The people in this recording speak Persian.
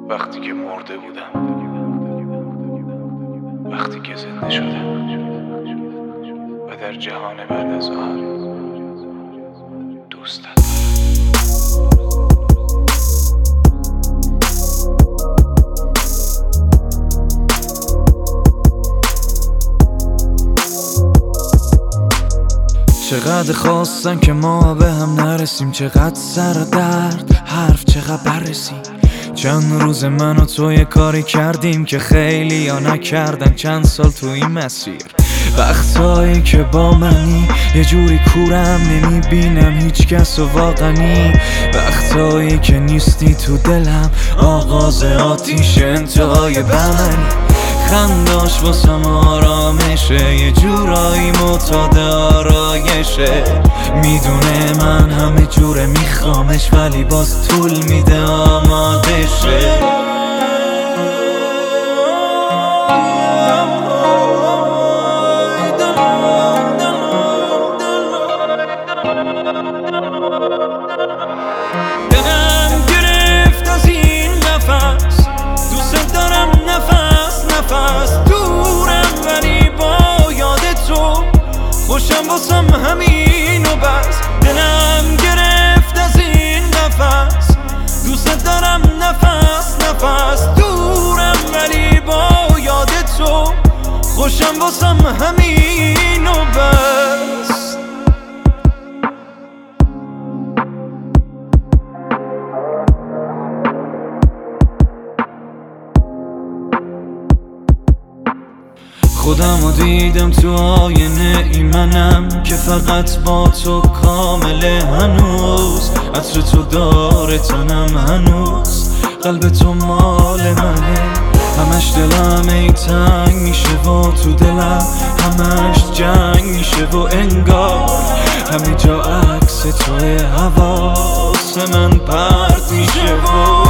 وقتی که مرده بودم، وقتی که زنده شدم و در جهان بعد از آن دوستت. چقدر خواستن که ما به هم نرسیم، چقدر سر درد حرف چقدر بررسیم. چند روز من و تو یه کاری کردیم که خیلی یا نکردن چند سال تو این مسیر. وقتایی که با منی یه جوری کورم نمیبینم هیچ کس و واقعی. وقتایی که نیستی تو دلم آغاز آتیش انتهای بمنی. خنداش واسم آرامشه، یه جورایی معتاد آرایشه. میدونه من همه جوره میخوامش ولی باز طول میده آماده شه. دلم گرفت از این نفس، دوست دارم نفس دورم ولی با یاد تو خوشم واسم همین و بس. دلم گرفت از این نفس، دوست دارم نفس دورم ولی با یاد تو خوشم واسم همین و بس. خودمو دیدم تو آینه ای منم که فقط با تو کامله. هنوز عطر تو داره تنم، هنوز قلب تو مال منه. همش دلم ای تنگ میشه و تو دلم همش جنگ میشه و انگار همه جا عکس توی حواس من پرت میشه و